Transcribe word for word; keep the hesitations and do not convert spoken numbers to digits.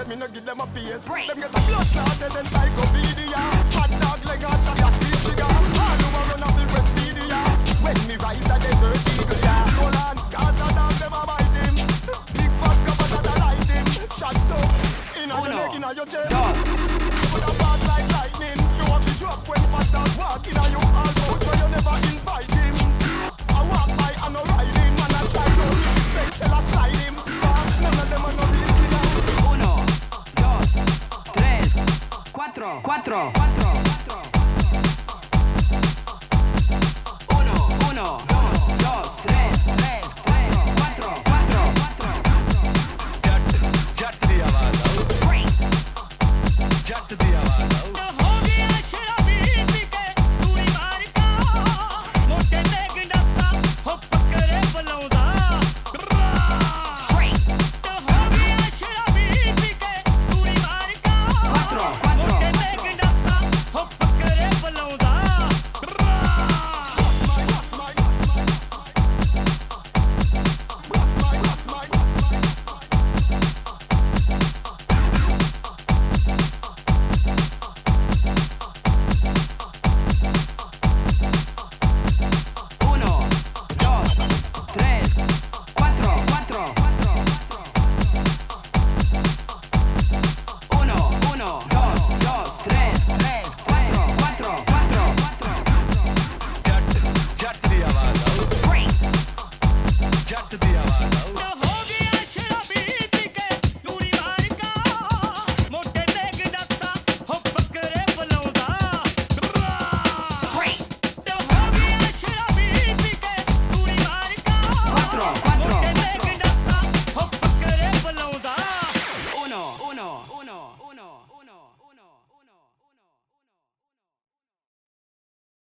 them, me no give them a face. Them get a blood clot, then encyclopedia. Hot dog leg and shot ya speed trigger. All who a run off the Westpedia. When me rise a desert eagle, yeah. Hold on, cause a dog them a bite him. Big fat cover that a light him. Shot stuff, inna your neck, inna your chest. Put a pass like lightning. You have to drop when fast dog walk inna your all out, but you never invite him. I walk by and no ride him, and I try to respect, shall I slide him. None of them are no beginner. Uno, dos, tres, cuatro, cuatro.